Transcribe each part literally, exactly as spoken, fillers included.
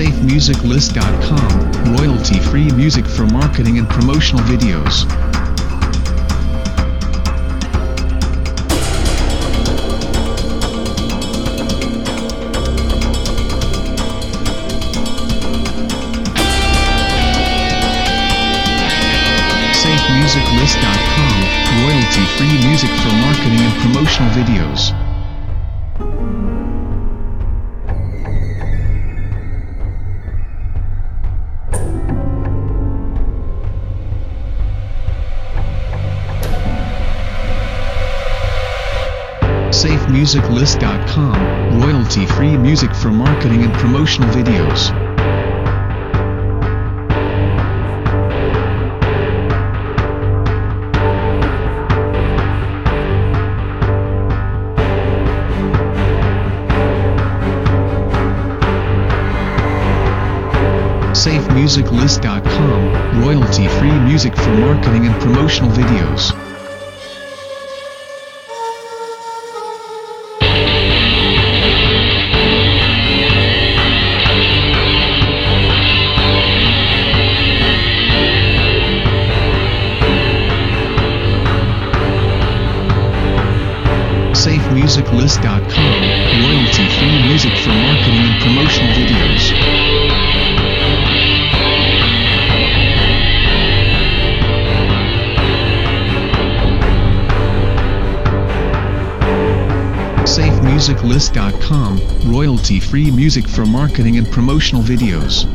safe music list dot com, royalty-free music for marketing and promotional videos. safe music list dot com, royalty-free music for marketing and promotional videos. safe music list dot com, royalty-free music for marketing and promotional videos. safe music list dot com, royalty-free music for marketing and promotional videos. safe music list dot com, royalty-free music for marketing and promotional videos. safe music list dot com, royalty-free music for marketing and promotional videos.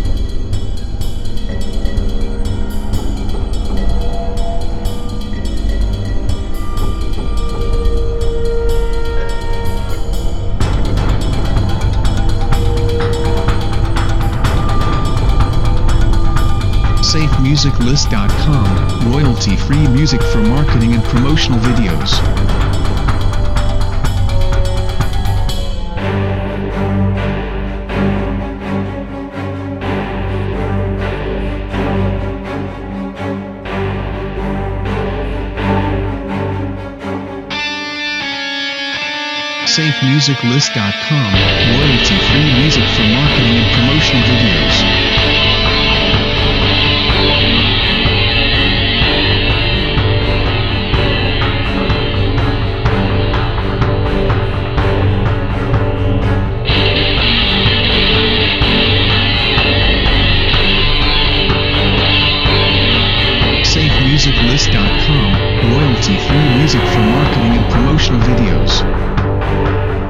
safe music list dot com, royalty-free music for marketing and promotional videos. safe music list dot com, royalty-free music for marketing and promotional videos. safe music list dot com, royalty-free music for marketing and promotional videos.